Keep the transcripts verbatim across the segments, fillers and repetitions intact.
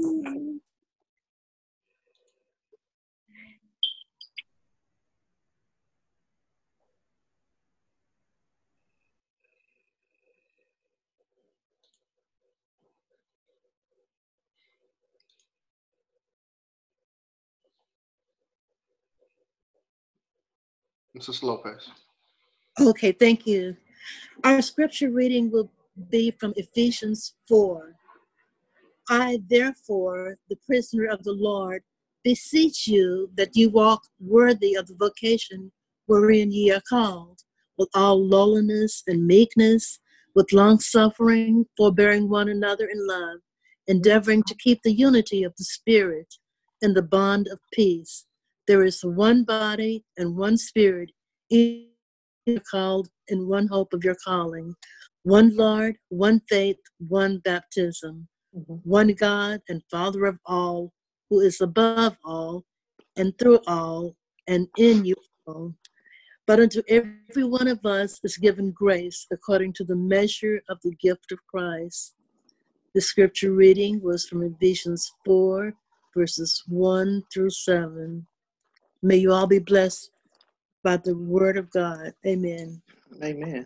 Missus Lopez. Okay, thank you. Our scripture reading will be from Ephesians four. I, therefore, the prisoner of the Lord, beseech you that you walk worthy of the vocation wherein ye are called, with all lowliness and meekness, with long suffering, forbearing one another in love, endeavoring to keep the unity of the Spirit in the bond of peace. There is one body and one Spirit, each called in one hope of your calling, one Lord, one faith, one baptism, mm-hmm. one God and Father of all, who is above all, and through all, and in you all. But unto every one of us is given grace according to the measure of the gift of Christ. The scripture reading was from Ephesians four, verses one through seven. May you all be blessed by the word of God. Amen. Amen.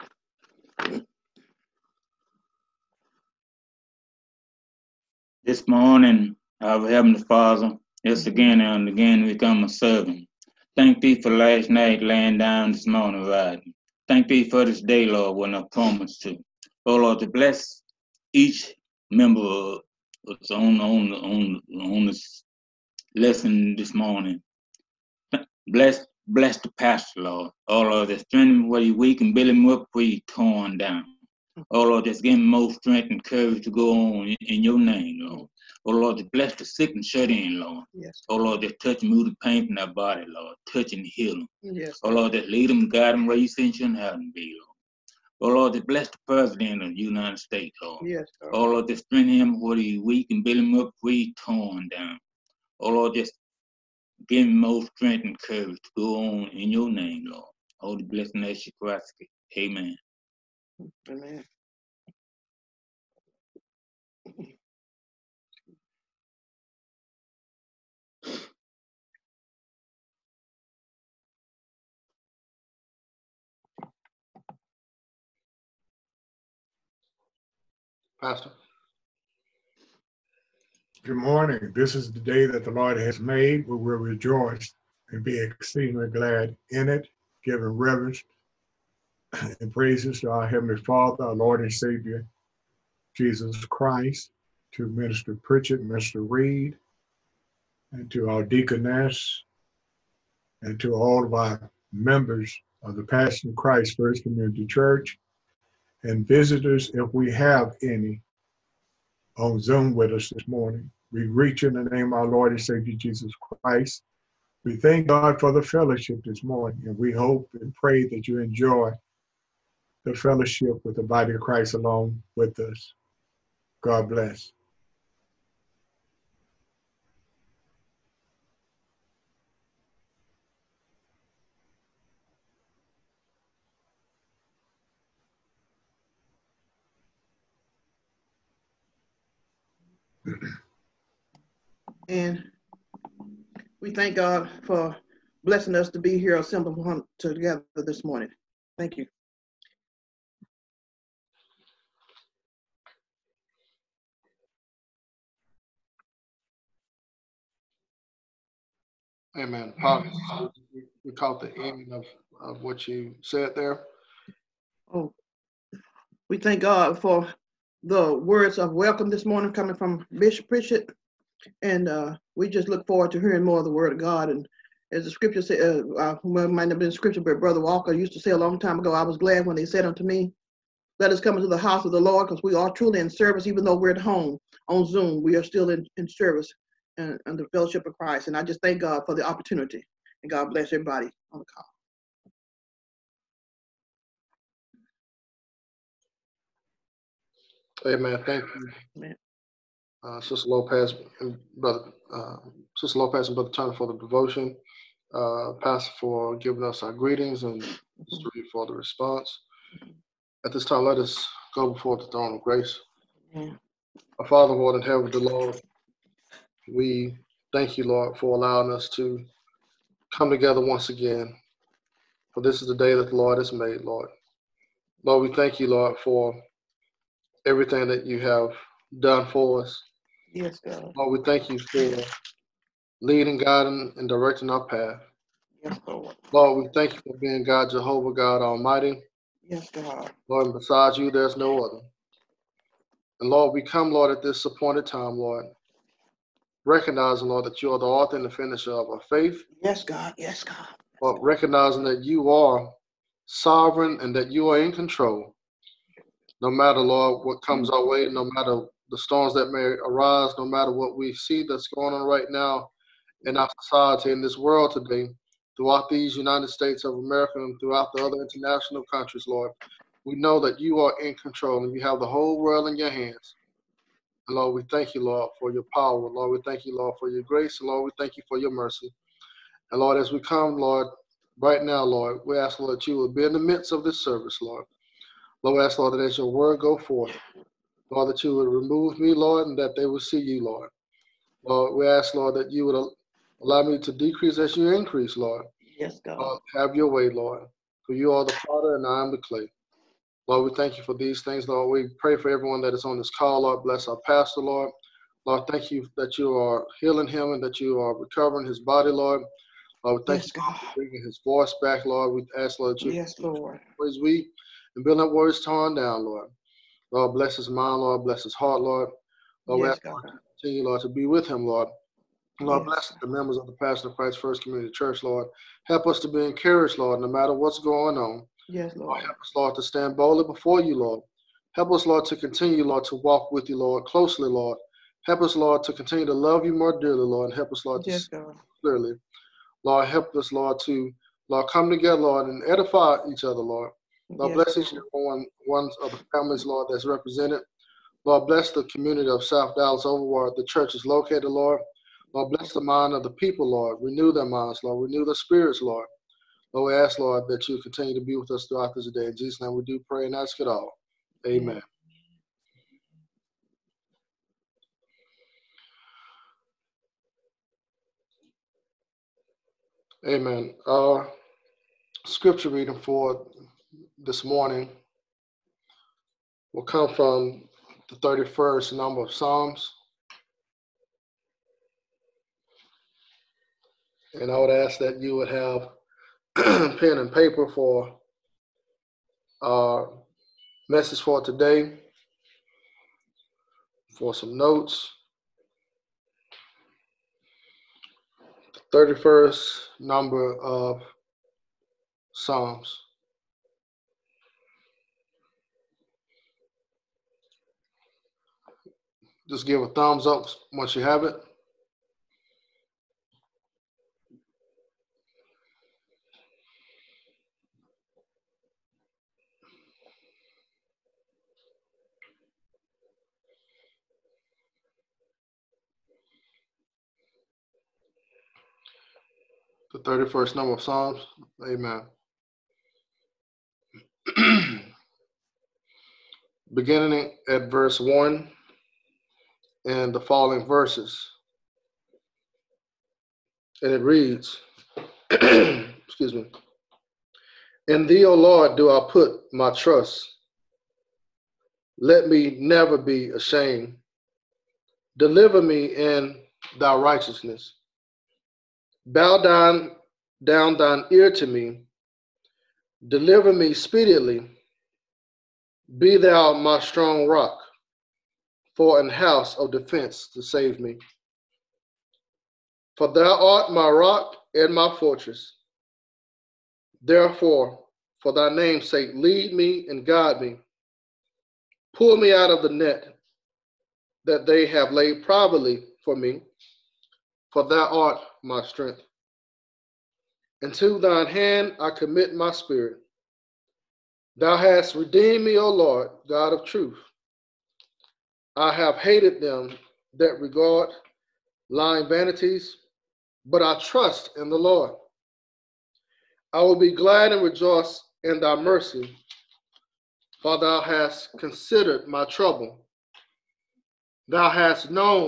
This morning, our Heavenly Father, yes, again and again we come a servant. Thank thee for last night laying down this morning riding. Thank thee for this day, Lord, when I promised to. Oh, Lord, to bless each member that's on, on, on, on this lesson this morning. Bless, bless the pastor, Lord. Oh, Lord, that strengthen where you weak and build him up where you torn down. Oh, Lord, just give him more strength and courage to go on in, in your name, Lord. Oh, Lord, just bless the sick and shut in, Lord. Yes. Oh, Lord, just touch and move the pain from their body, Lord. Touch and heal them. Yes. Oh, Lord, just lead them, guide them where you think you shouldn't have them be, Lord. Oh, Lord, just bless the President of the United States, Lord. Yes. Lord. Oh, Lord, just strengthen him where he's weak and build him up where he's torn down. Oh, Lord, just give him more strength and courage to go on in your name, Lord. Holy blessing as you Christ. Amen. Amen. Pastor. Good morning. This is the day that the Lord has made. We will rejoice and be exceedingly glad in it, giving reverence and praises to our Heavenly Father, our Lord and Savior, Jesus Christ, to Minister Pritchett, Mister Reed, and to our deaconess, and to all of our members of the Passion of Christ First Community Church, and visitors, if we have any, on Zoom with us this morning. We reach in the name of our Lord and Savior Jesus Christ. We thank God for the fellowship this morning, and we hope and pray that you enjoy the fellowship with the body of Christ along with us. God bless. And we thank God for blessing us to be here assembled together this morning. Thank you. Amen. Paul, we caught the ending of, of what you said there. Oh, we thank God for the words of welcome this morning coming from Bishop Pritchett. And uh, we just look forward to hearing more of the word of God. And as the scripture said, uh, uh, well, it might not have been scripture, but Brother Walker used to say a long time ago, I was glad when they said unto me, let us come into the house of the Lord, because we are truly in service, even though we're at home on Zoom, we are still in, in service and, and the fellowship of Christ. And I just thank God for the opportunity. And God bless everybody on the call. Amen. Thank you. Amen. Uh, Sister Lopez and Brother uh, Sister Lopez and Brother Turner for the devotion. Uh, Pastor for giving us our greetings, and Sister Reed for the response. At this time, let us go before the throne of grace. Yeah. Our Father, Lord in heaven, the Lord, We thank you, Lord, for allowing us to come together once again. For this is the day that the Lord has made, Lord. Lord, we thank you, Lord, for everything that you have done for us. Yes, God. Lord, we thank you for leading, guiding, and directing our path. Yes, Lord. Lord, we thank you for being God, Jehovah, God Almighty. Yes, God. Lord, and besides you, there's no other. And Lord, we come, Lord, at this appointed time, Lord, recognizing, Lord, that you are the author and the finisher of our faith. Yes, God. Yes, God. Lord, recognizing that you are sovereign and that you are in control. No matter, Lord, what comes our way, no matter the storms that may arise, no matter what we see that's going on right now in our society, in this world today, throughout these United States of America and throughout the other international countries, Lord, we know that you are in control and you have the whole world in your hands. And Lord, we thank you, Lord, for your power. Lord, we thank you, Lord, for your grace. And Lord, we thank you for your mercy. And Lord, as we come, Lord, right now, Lord, we ask, Lord, that you will be in the midst of this service, Lord. Lord, we ask, Lord, that as your word go forth, Lord, that you would remove me, Lord, and that they will see you, Lord. Lord, we ask, Lord, that you would allow me to decrease as you increase, Lord. Yes, God. Lord, have your way, Lord. For you are the potter and I am the clay. Lord, we thank you for these things, Lord. We pray for everyone that is on this call, Lord. Bless our pastor, Lord. Lord, thank you that you are healing him and that you are recovering his body, Lord. Lord, we thank Yes, you God. for bringing his voice back, Lord. We ask, Lord, that you Yes, Lord. praise we and build up where it's torn down, Lord. Lord, bless his mind, Lord. Bless his heart, Lord. Lord, we Yes, ask, Lord, God. to continue, Lord, to be with him, Lord. Lord, Yes. bless the members of the Passion of Christ First Community Church, Lord. Help us to be encouraged, Lord, no matter what's going on. Yes, Lord, Lord. help us, Lord, to stand boldly before you, Lord. Help us, Lord, to continue, Lord, to walk with you, Lord, closely, Lord. Help us, Lord, to continue to love you more dearly, Lord, and help us, Lord, to Yes, see God. clearly. Lord, help us, Lord, to, Lord, come together, Lord, and edify each other, Lord. Lord, Yes, bless each and Lord. every one, one of the families, Lord, that's represented. Lord, bless the community of South Dallas over where the church is located, Lord. Lord, bless the mind of the people, Lord. Renew their minds, Lord. Renew their spirits, Lord. Lord, we ask, Lord, that you continue to be with us throughout this day. In Jesus' name we do pray and ask it all. Amen. Amen. Our scripture reading for this morning will come from the thirty-first number of Psalms. And I would ask that you would have pen and paper for our message for today, for some notes. The thirty-first number of Psalms. Just give a thumbs up once you have it. The thirty-first number of Psalms. Amen. Beginning at verse one and the following verses. And it reads, excuse me, in thee, O Lord, do I put my trust. Let me never be ashamed. Deliver me in thy righteousness. Bow down, down thine ear to me. Deliver me speedily. Be thou my strong rock, for an house of defense to save me. For thou art my rock and my fortress. Therefore, for thy name's sake, lead me and guide me. Pull me out of the net that they have laid privately for me, for thou art my strength. Into thine hand I commit my spirit. Thou hast redeemed me, O Lord, God of truth. I have hated them that regard lying vanities, but I trust in the Lord. I will be glad and rejoice in thy mercy, for thou hast considered my trouble. Thou hast known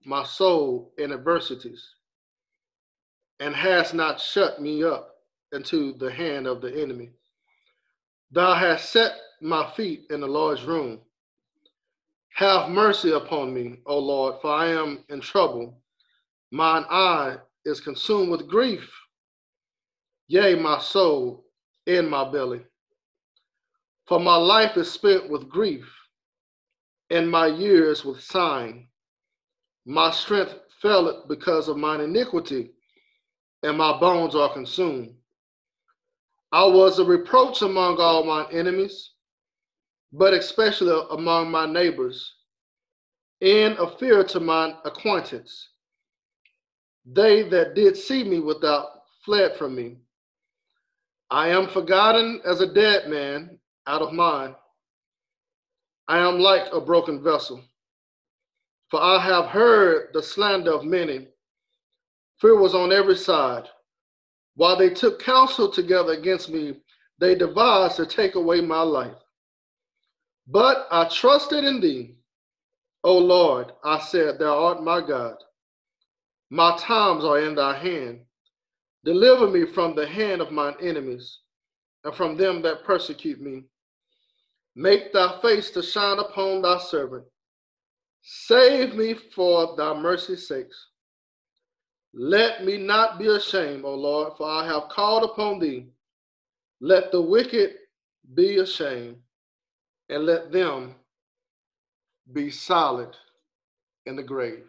my soul in adversities, and hast not shut me up into the hand of the enemy. Thou hast set my feet in the Lord's room. Have mercy upon me, O Lord, for I am in trouble. Mine eye is consumed with grief, yea, my soul in my belly. For my life is spent with grief, and my years with sighing. My strength faileth because of mine iniquity, and my bones are consumed. I was a reproach among all mine enemies, but especially among my neighbors, and a fear to mine acquaintance. They that did see me without fled from me. I am forgotten as a dead man out of mind. I am like a broken vessel. For I have heard the slander of many. Fear was on every side. While they took counsel together against me, they devised to take away my life. But I trusted in thee, O Lord. I said, thou art my God. My times are in thy hand. Deliver me from the hand of mine enemies, and from them that persecute me. Make thy face to shine upon thy servant. Save me for thy mercy's sakes. Let me not be ashamed, O Lord, for I have called upon thee. Let the wicked be ashamed, and let them be silent in the grave.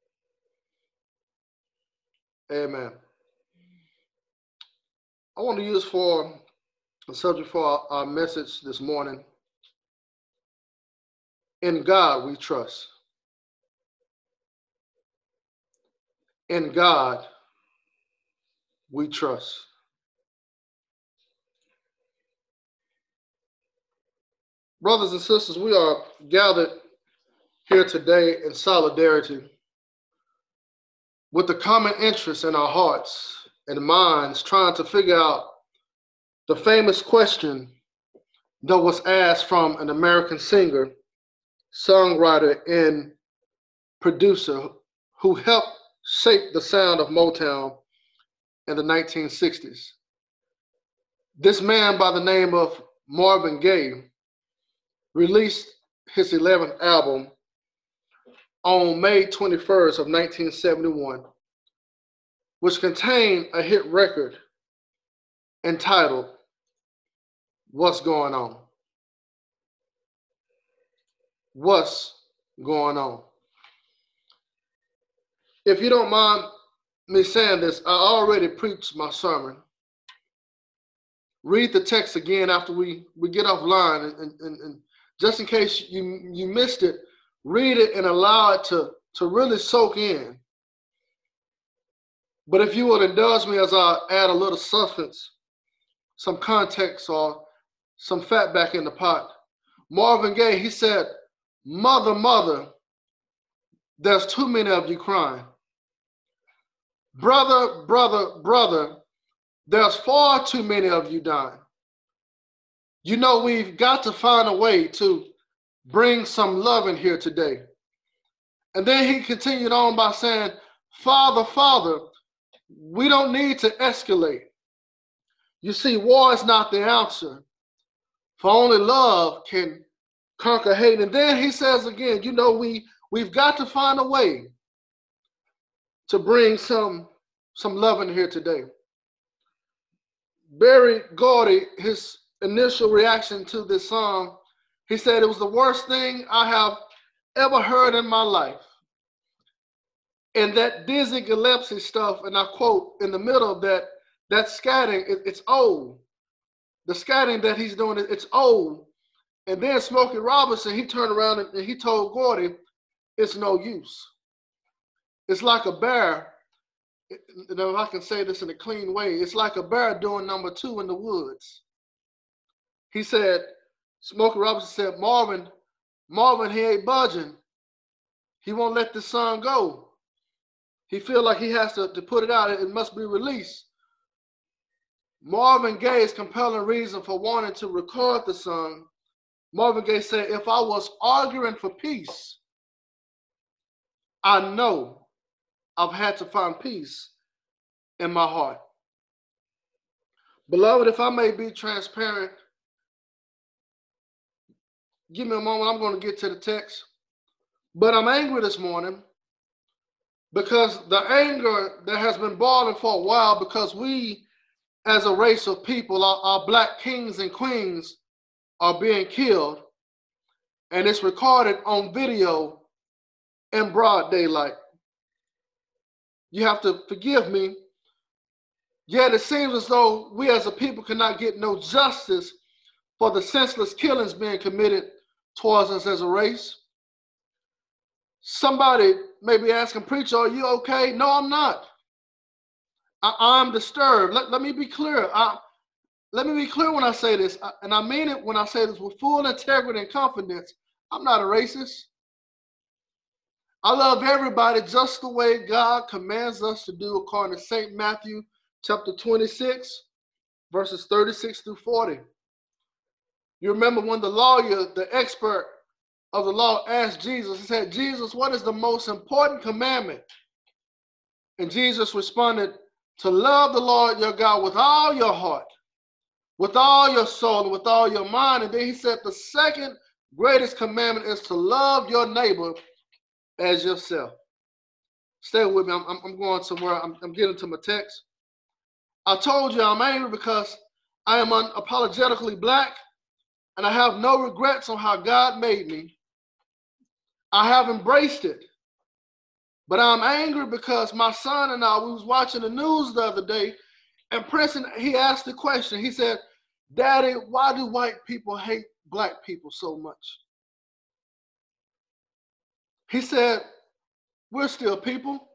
Amen. I want to use for a subject for our, our message this morning. In God we trust. In God we trust. Brothers and sisters, we are gathered here today in solidarity with the common interest in our hearts and minds, trying to figure out the famous question that was asked from an American singer, songwriter, and producer who helped shape the sound of Motown in the nineteen sixties. This man by the name of Marvin Gaye released his eleventh album on May twenty-first of nineteen seventy-one, which contained a hit record entitled What's Going On? What's Going On? If you don't mind me saying this, I already preached my sermon. Read the text again after we, we get offline, and, and, and just in case you, you missed it, read it and allow it to, to really soak in. But if you would indulge me as I add a little substance, some context, or some fat back in the pot. Marvin Gaye, he said, mother, mother, there's too many of you crying. Brother, brother, brother, there's far too many of you dying. You know, we've got to find a way to bring some love in here today. And then he continued on by saying, Father, Father, we don't need to escalate. You see, war is not the answer, for only love can conquer hate. And then he says again, you know, we, we've got to find a way to bring some, some love in here today. Berry Gordy, his initial reaction to this song, he said it was the worst thing I have ever heard in my life. And that Dizzy Gillespie stuff, and I quote, in the middle of that, that scatting, it, it's old. The scatting that he's doing, it's old. And then Smokey Robinson, he turned around and, and he told Gordy, it's no use. It's like a bear, you know, if I can say this in a clean way, it's like a bear doing number two in the woods. He said, Smokey Robinson said, Marvin, Marvin, he ain't budging. He won't let the song go. He feel like he has to, to put it out. It must be released. Marvin Gaye's compelling reason for wanting to record the song, Marvin Gaye said, if I was arguing for peace, I know I've had to find peace in my heart. Beloved, if I may be transparent, give me a moment, I'm going to get to the text. But I'm angry this morning because the anger that has been boiling for a while, because we as a race of people, our, our black kings and queens are being killed, and it's recorded on video in broad daylight. You have to forgive me, yet it seems as though we as a people cannot get no justice for the senseless killings being committed towards us as a race. Somebody may be asking, preacher, are you okay? No, I'm not. I, I'm disturbed. Let, let me be clear. I, let me be clear when I say this, and I mean it when I say this with full integrity and confidence. I'm not a racist. I love everybody just the way God commands us to do according to Saint Matthew chapter twenty-six, verses thirty-six through forty. You remember when the lawyer, the expert of the law, asked Jesus, he said, Jesus, what is the most important commandment? And Jesus responded, to love the Lord your God with all your heart, with all your soul, and with all your mind. And then he said, the second greatest commandment is to love your neighbor as yourself. Stay with me. I'm, I'm going somewhere. I'm, I'm getting to my text. I told you I'm angry because I am unapologetically black, and I have no regrets on how God made me. I have embraced it. But I'm angry because my son and I, we was watching the news the other day, and Princeton, he asked the question. He said, Daddy, why do white people hate black people so much? He said, we're still people.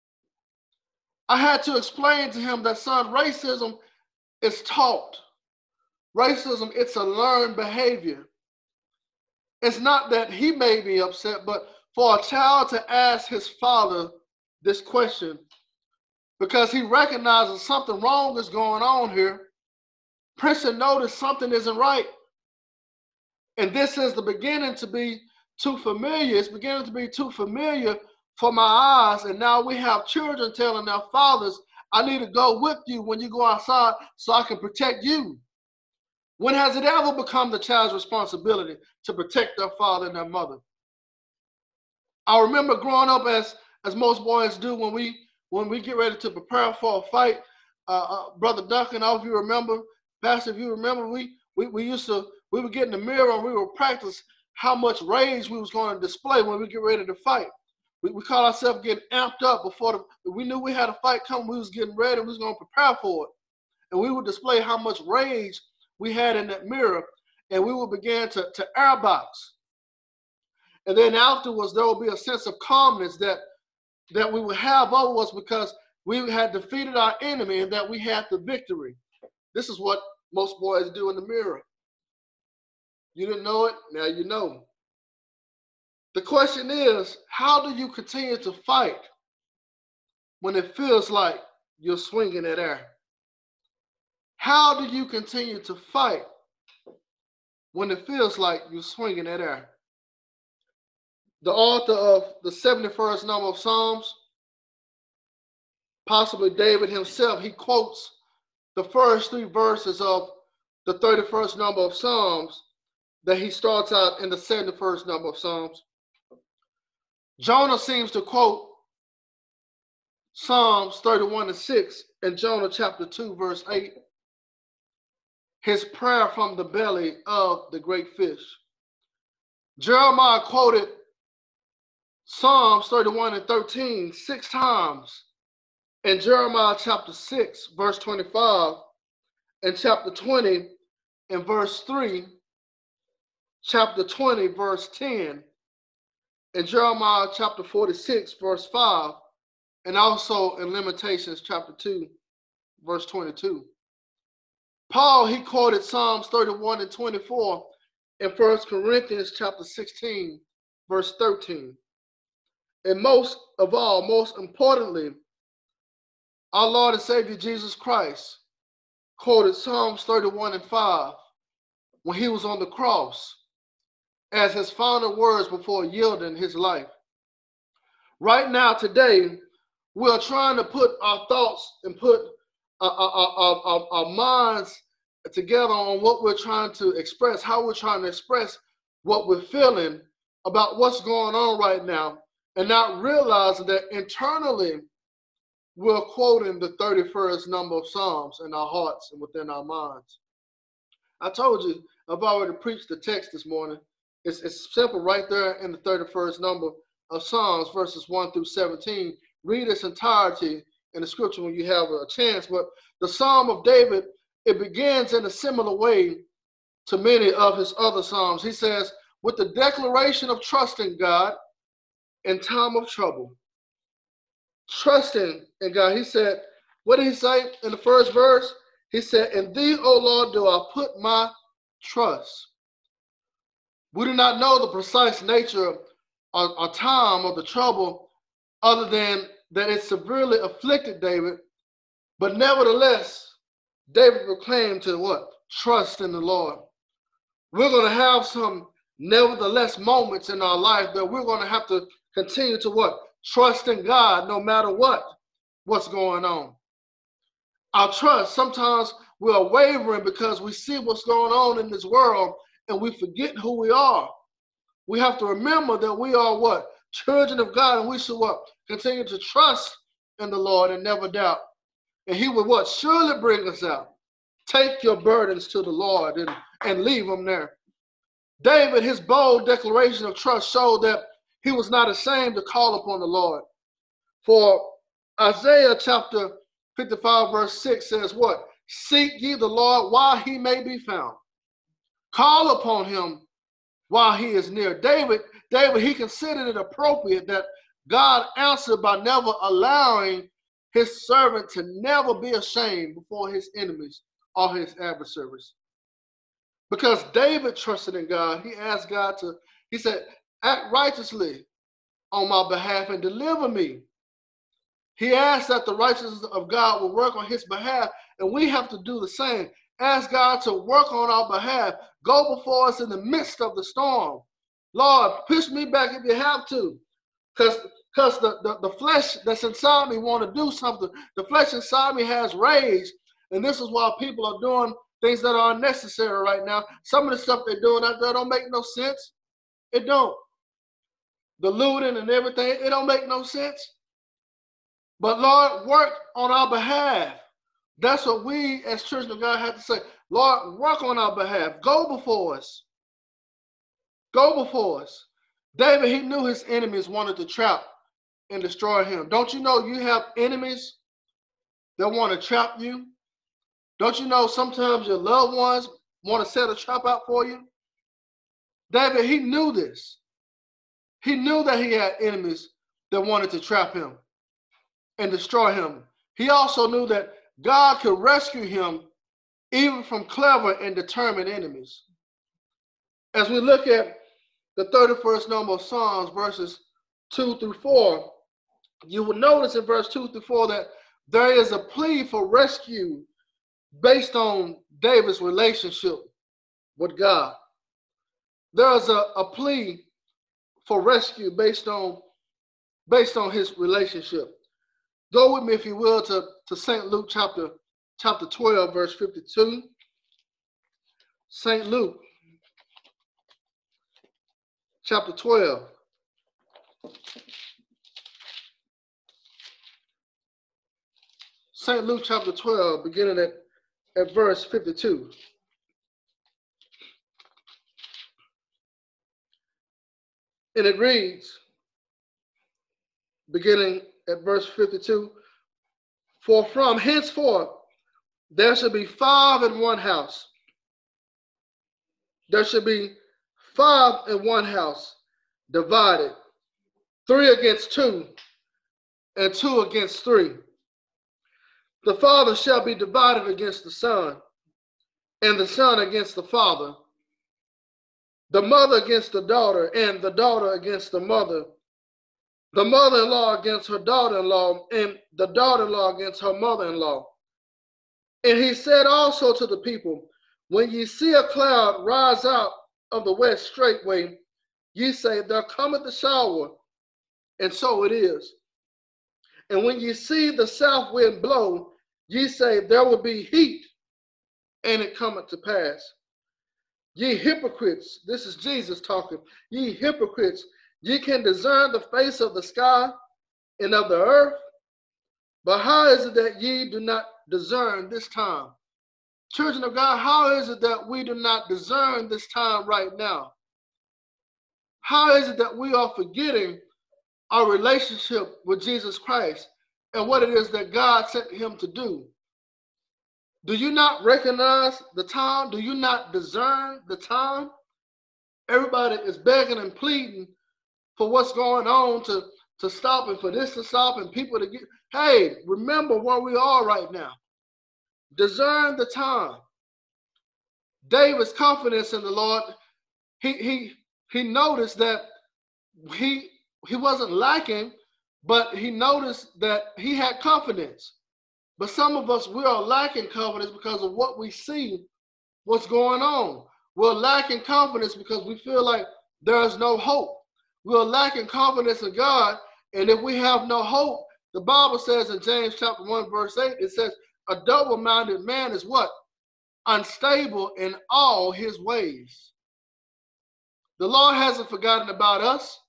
I had to explain to him that, son, racism is taught. Racism, it's a learned behavior. It's not that he may be upset, but for a child to ask his father this question, because he recognizes something wrong is going on here, Princeton noticed something isn't right. And this is the beginning to be too familiar. It's beginning to be too familiar for my eyes. And now we have children telling their fathers, I need to go with you when you go outside so I can protect you. When has it ever become the child's responsibility to protect their father and their mother? I remember growing up as, as most boys do when we when we get ready to prepare for a fight. Uh, uh, Brother Duncan, I don't know if you remember, Pastor, if you remember, we, we, we used to, we would get in the mirror and we would practice how much rage we was going to display when we get ready to fight. We, we called ourselves getting amped up before the, we knew we had a fight coming, we was getting ready, we was going to prepare for it. And we would display how much rage we had in that mirror, and we would begin to, to airbox. And then afterwards, there will be a sense of calmness that, that we would have over us because we had defeated our enemy and that we had the victory. This is what most boys do in the mirror. You didn't know it, now you know. The question is, how do you continue to fight when it feels like you're swinging at air? How do you continue to fight when it feels like you're swinging at air? The author of the seventy-first number of Psalms, possibly David himself, he quotes the first three verses of the thirty-first number of Psalms that he starts out in the seventy-first number of Psalms. Jonah seems to quote Psalms thirty-one and six in Jonah chapter two, verse eight. His prayer from the belly of the great fish. Jeremiah quoted Psalms thirty-one and thirteen six times in Jeremiah chapter six, verse twenty-five, and chapter twenty and verse three, chapter twenty, verse ten, and Jeremiah chapter forty-six, verse five, and also in Lamentations chapter two, verse twenty-two. Paul, he quoted Psalms thirty-one and twenty-four in First Corinthians chapter sixteen, verse thirteen. And most of all, most importantly, our Lord and Savior Jesus Christ quoted Psalms thirty-one and five when he was on the cross as his final words before yielding his life. Right now, today, we are trying to put our thoughts and put our, our, our, our, our minds together on what we're trying to express, how we're trying to express what we're feeling about what's going on right now, and not realizing that internally we're quoting the thirty-first number of Psalms in our hearts and within our minds. I told you, I've already preached the text this morning. It's, it's simple right there in the thirty-first number of Psalms, verses one through seventeen. Read its entirety in the scripture when you have a chance. But the Psalm of David, it begins in a similar way to many of his other Psalms. He says, with the declaration of trusting God in time of trouble. Trusting in God. He said, what did he say in the first verse? He said, in thee, O Lord, do I put my trust. We do not know the precise nature or, or time of the trouble other than that it severely afflicted David. But nevertheless, David proclaimed to what? Trust in the Lord. We're going to have some nevertheless moments in our life that we're going to have to continue to what? Trust in God no matter what, what's going on. Our trust, sometimes we're wavering because we see what's going on in this world and we forget who we are. We have to remember that we are what? Children of God, and we should what? Continue to trust in the Lord and never doubt. And he will what? Surely bring us out. Take your burdens to the Lord and, and leave them there. David, his bold declaration of trust showed that he was not ashamed to call upon the Lord. For Isaiah chapter fifty-five verse six says what? Seek ye the Lord while he may be found. Call upon him while he is near. David, David, he considered it appropriate that God answered by never allowing his servant to never be ashamed before his enemies or his adversaries. Because David trusted in God, he asked God to, he said, act righteously on my behalf and deliver me. He asked that the righteousness of God will work on his behalf, and we have to do the same. Ask God to work on our behalf. Go before us in the midst of the storm. Lord, push me back if you have to. Because because the, the, the flesh that's inside me want to do something. The flesh inside me has rage. And this is why people are doing things that are unnecessary right now. Some of the stuff they're doing out there don't make no sense. It don't. The looting and everything, it don't make no sense. But Lord, work on our behalf. That's what we as children of God have to say. Lord, work on our behalf. Go before us. Go before us. David, he knew his enemies wanted to trap and destroy him. Don't you know you have enemies that want to trap you? Don't you know sometimes your loved ones want to set a trap out for you? David, he knew this. He knew that he had enemies that wanted to trap him and destroy him. He also knew that God could rescue him even from clever and determined enemies. As we look at the thirty-first number of Psalms, verses two through four, you will notice in verse two through four that there is a plea for rescue based on David's relationship with God. There is a, a plea for rescue based on, based on his relationship. Go with me, if you will, to, to Saint Luke chapter, chapter twelve, verse fifty-two. Saint Luke chapter twelve. Saint Luke chapter twelve, beginning at, at verse fifty-two. And it reads, beginning at verse fifty-two, for from henceforth there shall be five in one house. There shall be five in one house, divided, three against two, and two against three. The father shall be divided against the son, and the son against the father, the mother against the daughter, and the daughter against the mother, the mother-in-law against her daughter-in-law, and the daughter-in-law against her mother-in-law. And he said also to the people, when ye see a cloud rise out of the west straightway, ye say, there cometh a shower, and so it is. And when ye see the south wind blow, ye say, there will be heat, and it cometh to pass. Ye hypocrites, this is Jesus talking, ye hypocrites, ye can discern the face of the sky and of the earth, but how is it that ye do not discern this time? Children of God, how is it that we do not discern this time right now? How is it that we are forgetting our relationship with Jesus Christ and what it is that God sent him to do? Do you not recognize the time? Do you not discern the time? Everybody is begging and pleading for what's going on to, to stop and for this to stop and people to get, hey, remember where we are right now. Discern the time. David's confidence in the Lord, he he he noticed that he he wasn't lacking, but he noticed that he had confidence. But some of us, we are lacking confidence because of what we see, what's going on. We're lacking confidence because we feel like there is no hope. We're lacking confidence in God, and if we have no hope, the Bible says in James chapter one, verse eight, it says, a double-minded man is what? Unstable in all his ways. The Lord hasn't forgotten about us.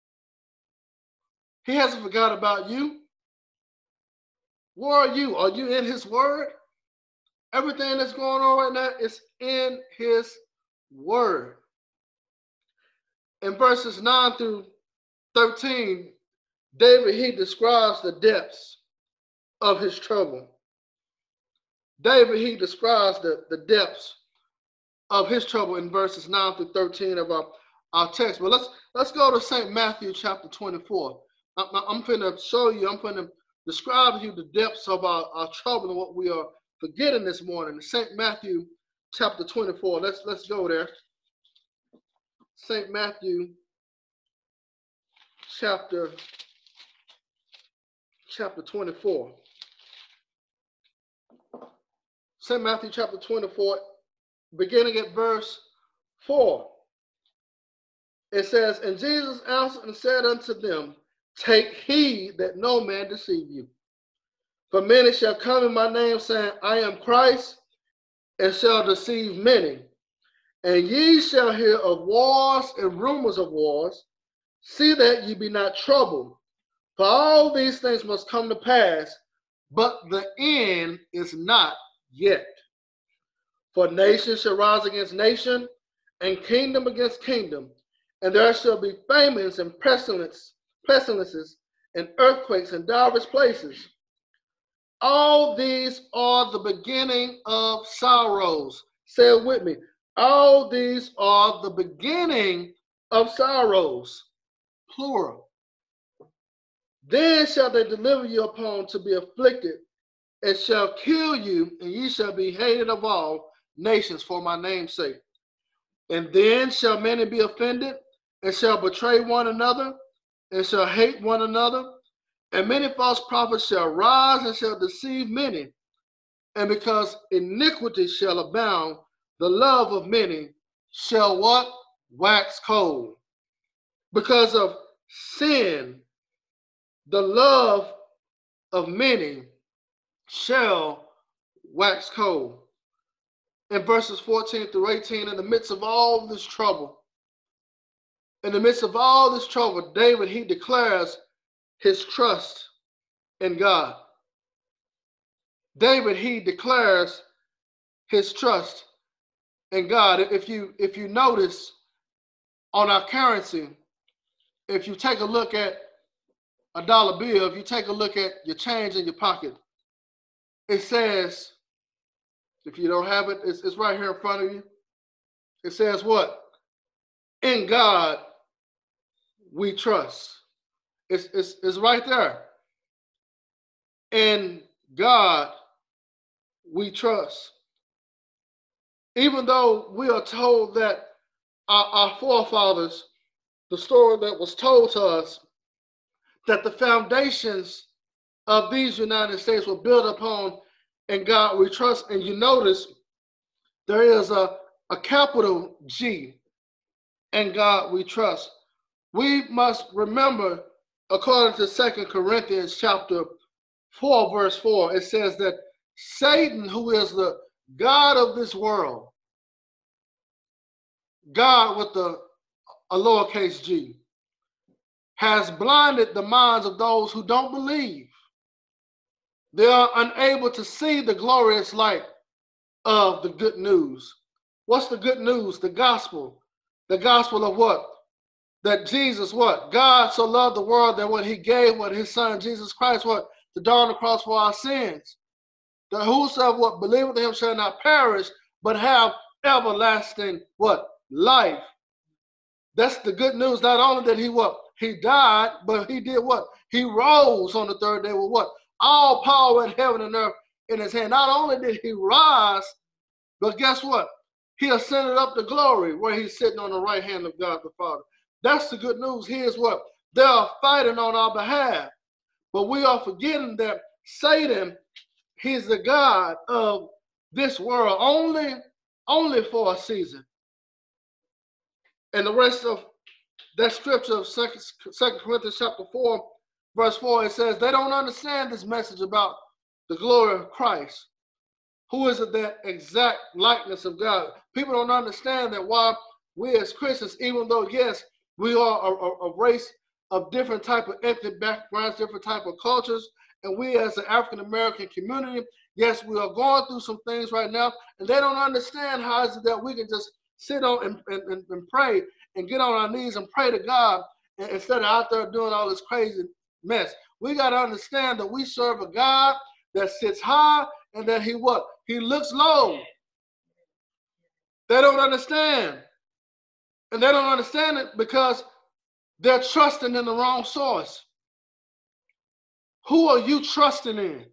He hasn't forgotten about you. Where are you? Are you in his word? Everything that's going on right now is in his word. In verses nine through thirteen, David, he describes the depths of his trouble. David, he describes the, the depths of his trouble in verses nine through thirteen of our, our text. But let's let's go to Saint Matthew chapter twenty-four. I'm, I'm going to show you, I'm going to describe to you the depths of our, our trouble and what we are forgetting this morning. Saint Matthew chapter twenty-four. Let's let's go there. Saint Matthew chapter chapter twenty-four. Saint Matthew chapter twenty-four, beginning at verse four. It says, and Jesus answered and said unto them, take heed that no man deceive you. For many shall come in my name, saying, I am Christ, and shall deceive many. And ye shall hear of wars and rumors of wars. See that ye be not troubled. For all these things must come to pass, but the end is not yet. For nation shall rise against nation, and kingdom against kingdom. And there shall be famines and pestilence, pestilences and earthquakes in divers places. All these are the beginning of sorrows. Say it with me. All these are the beginning of sorrows. Plural. Then shall they deliver you upon to be afflicted, and shall kill you, and ye shall be hated of all nations for my name's sake. And then shall many be offended, and shall betray one another, and shall hate one another. And many false prophets shall rise and shall deceive many. And because iniquity shall abound, the love of many shall what? Wax cold. Because of sin, the love of many shall wax cold. In verses fourteen through eighteen, in the midst of all this trouble, in the midst of all this trouble, David, he declares his trust in God. David, he declares his trust in God. If you, if you notice on our currency, if you take a look at a dollar bill, if you take a look at your change in your pocket, it says, if you don't have it, it's, it's right here in front of you. It says what? In God we trust. It's, it's, it's right there. In God we trust. Even though we are told that our, our forefathers, the story that was told to us, that the foundations of these United States were built upon in God we trust. And you notice there is a, a capital G, in God we trust. We must remember according to Second Corinthians chapter four, verse four, it says that Satan, who is the God of this world, God with the a lowercase g, has blinded the minds of those who don't believe. They are unable to see the glorious light of the good news. What's the good news? The gospel. The gospel of what? That Jesus, what? God so loved the world that what he gave, what his son Jesus Christ, what? To die on the cross for our sins. That whosoever what believeth in him shall not perish, but have everlasting what? Life. That's the good news. Not only that he what? He died, but he did what? He rose on the third day with what? All power in heaven and earth in his hand. Not only did he rise, but guess what? He ascended up to glory where he's sitting on the right hand of God the Father. That's the good news. Here's what? They are fighting on our behalf. But we are forgetting that Satan, he's the God of this world only, only for a season. And the rest of that scripture of Second Corinthians chapter four, verse four, it says they don't understand this message about the glory of Christ. Who is it that exact likeness of God? People don't understand that why we as Christians, even though, yes, we are a, a, a race of different type of ethnic backgrounds, different type of cultures, and we as the African-American community, yes, we are going through some things right now, and they don't understand how is it that we can just sit on and, and, and pray and get on our knees and pray to God instead of out there doing all this crazy mess. We got to understand that we serve a God that sits high and that he what? He looks low. They don't understand. And they don't understand it because they're trusting in the wrong source. Who are you trusting in?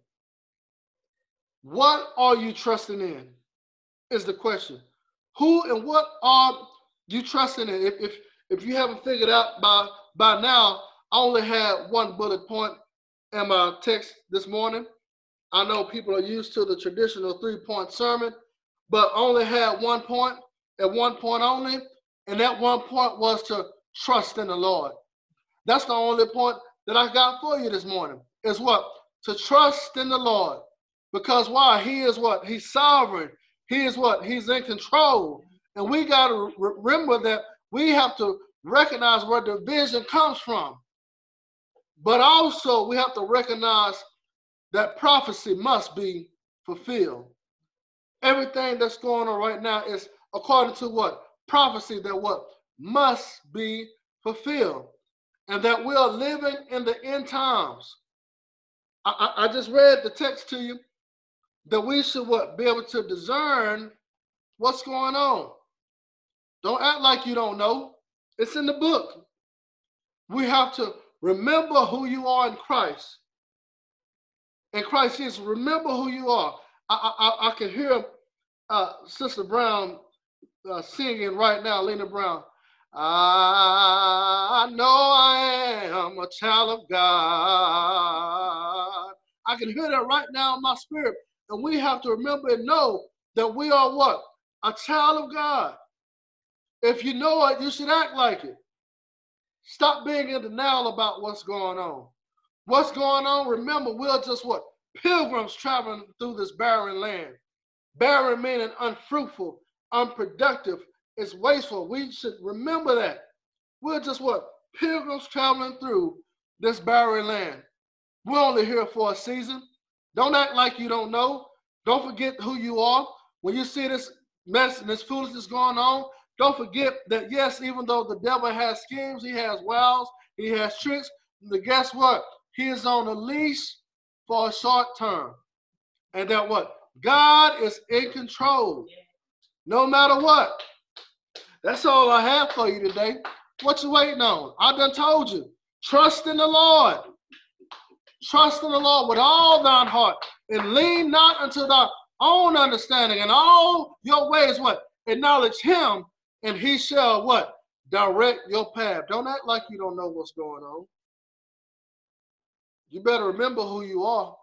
What are you trusting in? Is the question. Who and what are you trusting in? If, if, if you haven't figured out by, by now, I only had one bullet point in my text this morning. I know people are used to the traditional three-point sermon, but only had one point, at one point only, and that one point was to trust in the Lord. That's the only point that I got for you this morning, is what? To trust in the Lord. Because why? He is what? He's sovereign. He is what? He's in control. And we got to remember that we have to recognize where the vision comes from. But also we have to recognize that prophecy must be fulfilled. Everything that's going on right now is according to what? Prophecy that what? Must be fulfilled. And that we are living in the end times. I, I, I just read the text to you that we should what? Be able to discern what's going on. Don't act like you don't know. It's in the book. We have to remember who you are in Christ. In Christ Jesus, remember who you are. I, I, I can hear uh, Sister Brown uh, singing right now, Lena Brown. I know I am a child of God. I can hear that right now in my spirit. And we have to remember and know that we are what? A child of God. If you know it, you should act like it. Stop being in denial about what's going on. What's going on? Remember, we're just what? Pilgrims traveling through this barren land. Barren meaning unfruitful, unproductive, it's wasteful. We should remember that. We're just what? Pilgrims traveling through this barren land. We're only here for a season. Don't act like you don't know. Don't forget who you are. When you see this mess and this foolishness going on, don't forget that yes, even though the devil has schemes, he has wiles, he has tricks, but guess what? He is on a leash for a short term. And that what? God is in control. No matter what. That's all I have for you today. What you waiting on? I done told you. Trust in the Lord. Trust in the Lord with all thine heart. And lean not unto thy own understanding. And all your ways what? Acknowledge him. And he shall what? Direct your path. Don't act like you don't know what's going on. You better remember who you are.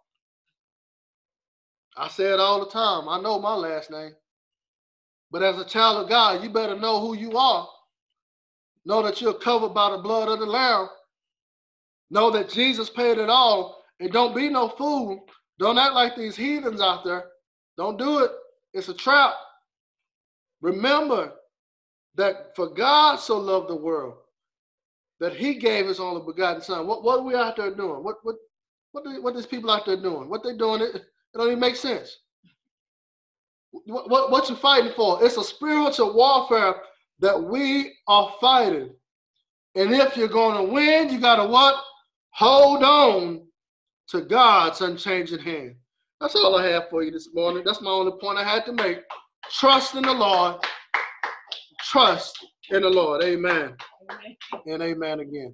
I say it all the time. I know my last name. But as a child of God, you better know who you are. Know that you're covered by the blood of the Lamb. Know that Jesus paid it all, and don't be no fool. Don't act like these heathens out there. Don't do it. It's a trap. Remember that for God so loved the world that he gave his only begotten son. What, what are we out there doing? What what what do, what these people out there doing? What they doing? It, it don't even make sense. What, what what you fighting for? It's a spiritual warfare that we are fighting. And if you're going to win, you got to what? Hold on to God's unchanging hand. That's all I have for you this morning. That's my only point I had to make. Trust in the Lord. Trust in the Lord. Amen. Amen. And amen again.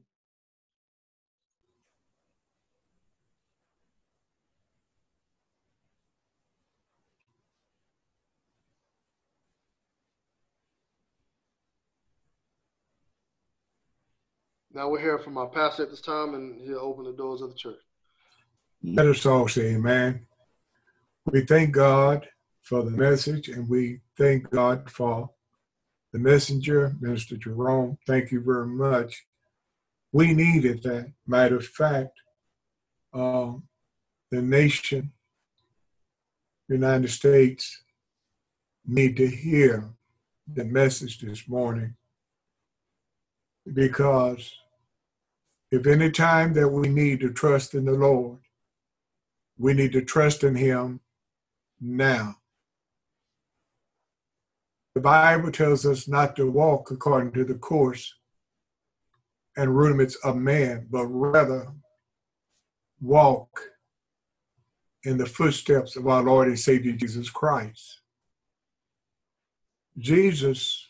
Now we're hearing from our pastor at this time, and he'll open the doors of the church. Let us all say amen. We thank God for the message, and we thank God for the messenger, Minister Jerome. Thank you very much. We needed that. Matter of fact, um, the nation, the United States, need to hear the message this morning, because if any time that we need to trust in the Lord, we need to trust in him now. The Bible tells us not to walk according to the course and rudiments of man, but rather walk in the footsteps of our Lord and Savior Jesus Christ. Jesus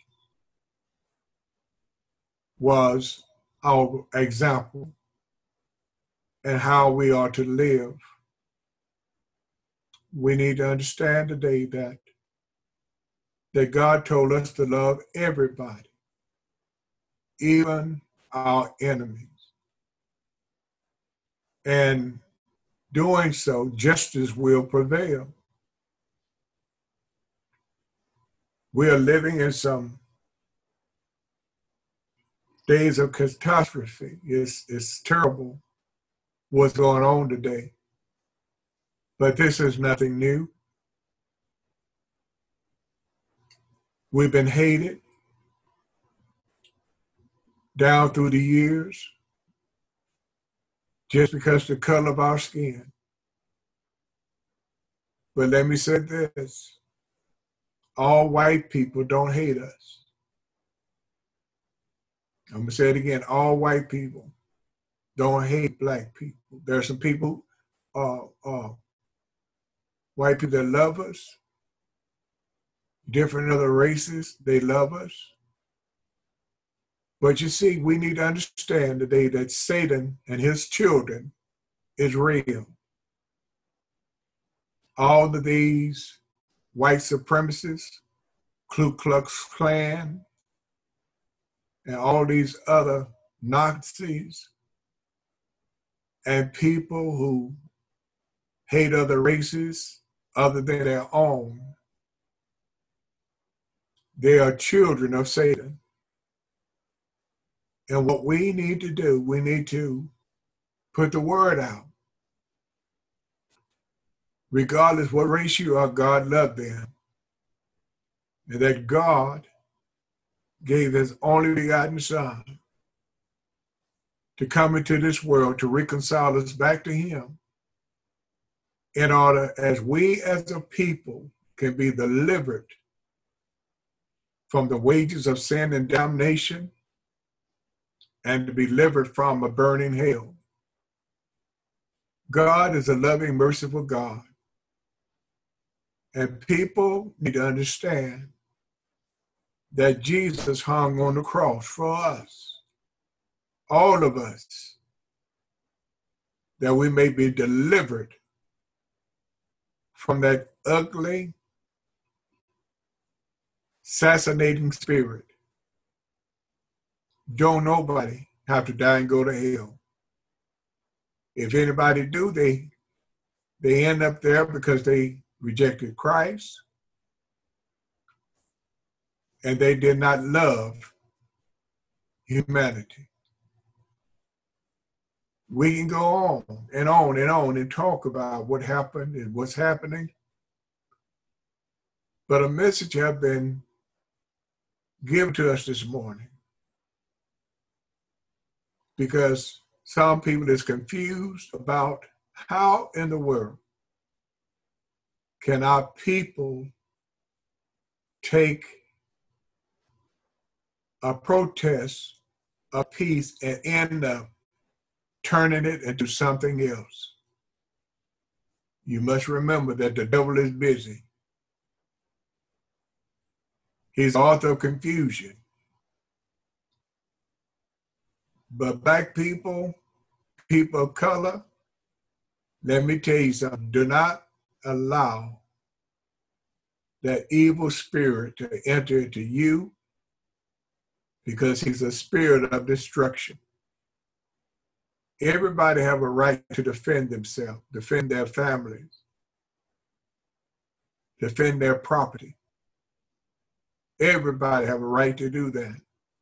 was our example and how we are to live. We need to understand today that, that God told us to love everybody, even our enemies. And doing so, justice will prevail. We are living in some days of catastrophe. It's, it's terrible what's going on today. But this is nothing new. We've been hated down through the years just because of the color of our skin. But let me say this. All white people don't hate us. I'm going to say it again. All white people don't hate black people. There are some people, uh, uh, white people that love us, different other races, they love us. But you see, we need to understand today that Satan and his children is real. All of these white supremacists, Ku Klux Klan, and all these other Nazis and people who hate other races other than their own, they are children of Satan. And what we need to do, we need to put the word out. Regardless what race you are, God loved them. And that God gave his only begotten son to come into this world to reconcile us back to him, in order as we as a people can be delivered from the wages of sin and damnation and to be delivered from a burning hell. God is a loving, merciful God. And people need to understand that Jesus hung on the cross for us, all of us, that we may be delivered from that ugly, assassinating spirit. Don't nobody have to die and go to hell. If anybody do, they, they end up there because they rejected Christ and they did not love humanity. We can go on and on and on and talk about what happened and what's happening. But a message has been given to us this morning because some people is confused about how in the world can our people take a protest, a peace, and end up turning it into something else. You must remember that the devil is busy. He's the author of confusion. But black people, people of color, let me tell you something. Do not allow that evil spirit to enter into you because he's a spirit of destruction. Everybody have a right to defend themselves, defend their families, defend their property. Everybody have a right to do that.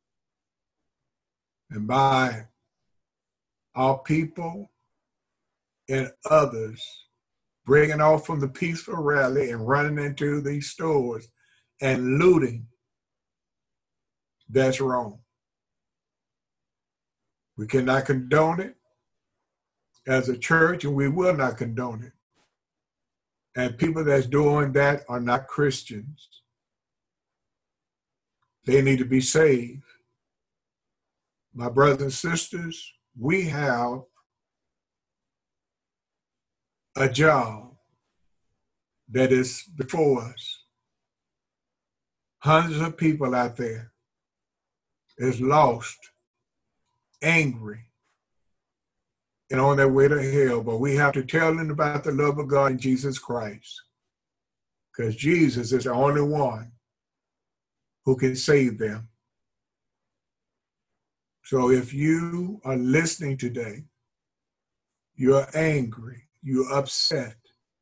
And by our people and others breaking off from the peaceful rally and running into these stores and looting, that's wrong. We cannot condone it as a church, and we will not condone it. And people that's doing that are not Christians. They need to be saved. My brothers and sisters, we have a job that is before us. Hundreds of people out there is lost, angry, and on their way to hell. But we have to tell them about the love of God in Jesus Christ, because Jesus is the only one who can save them. So if you are listening today, you're angry, you're upset,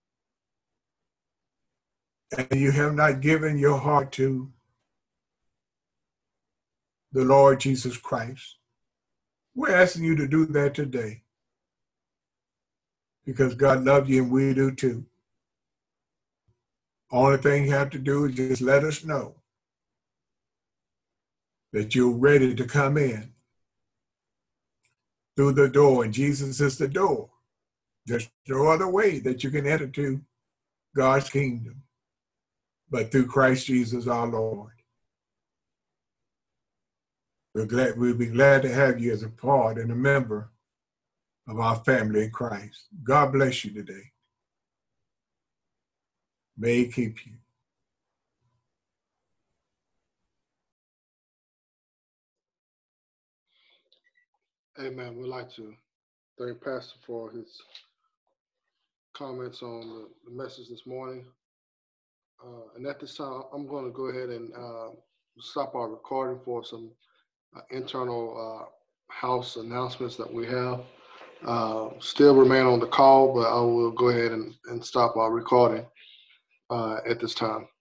and you have not given your heart to the Lord Jesus Christ, we're asking you to do that today, because God loves you and we do too. Only thing you have to do is just let us know that you're ready to come in through the door, and Jesus is the door. There's no other way that you can enter to God's kingdom but through Christ Jesus our Lord. We're glad, we'll be glad to have you as a part and a member of our family in Christ. God bless you today. May He keep you. Amen. We'd like to thank Pastor for his comments on the, the message this morning. Uh, and at this time, I'm going to go ahead and uh, stop our recording for some uh, internal uh, house announcements that we have. Uh, still remain on the call, but I will go ahead and, and stop our recording uh, at this time.